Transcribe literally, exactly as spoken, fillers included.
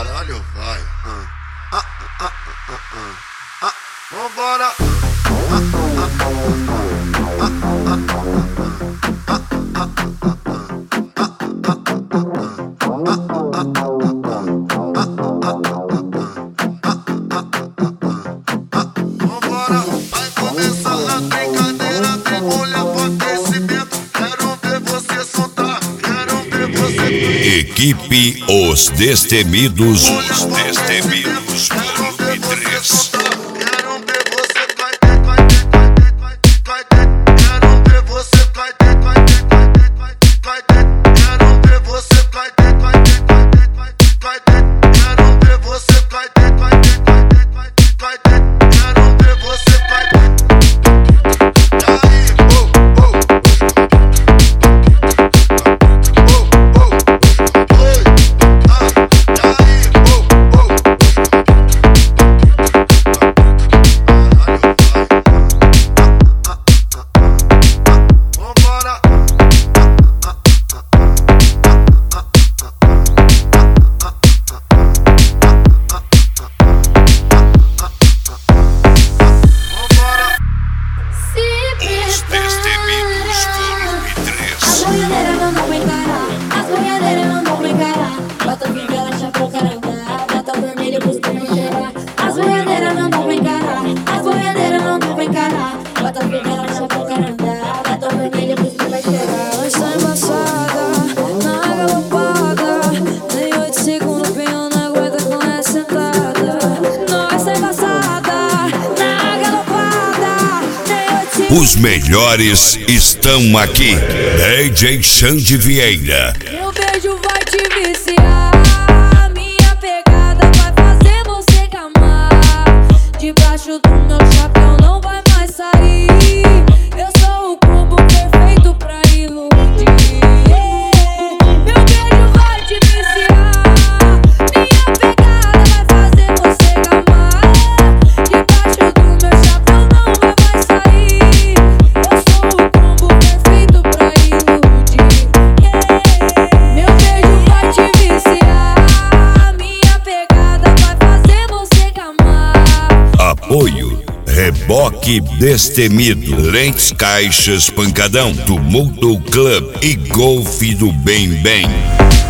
Caralho, vai. Ah, ah, ah, ah, ah, ah, ah. Vambora. Ah, ah, ah, ah, ah, ah, vambora. Vai começar a brincadeira, tem mulher acontecimento. Quero ver você soltar, quero ver você. Equipe Os Destemidos. Os Destemidos, volume três. Os melhores estão aqui. D J Xande Vieira. Meu beijo vai te viciar, minha pegada vai fazer você gamar. Debaixo do meu chapéu não vai mais sair. Eu sou o combo perfeito pra iludir. Meu beijo vai te viciar, minha pegada vai fazer você gamar. Debaixo do meu chapéu não vai mais sair. Apoio Reboque Destemido, Lentes Caixas Pancadão, Tumulto Club e Golfe do Bem Bem.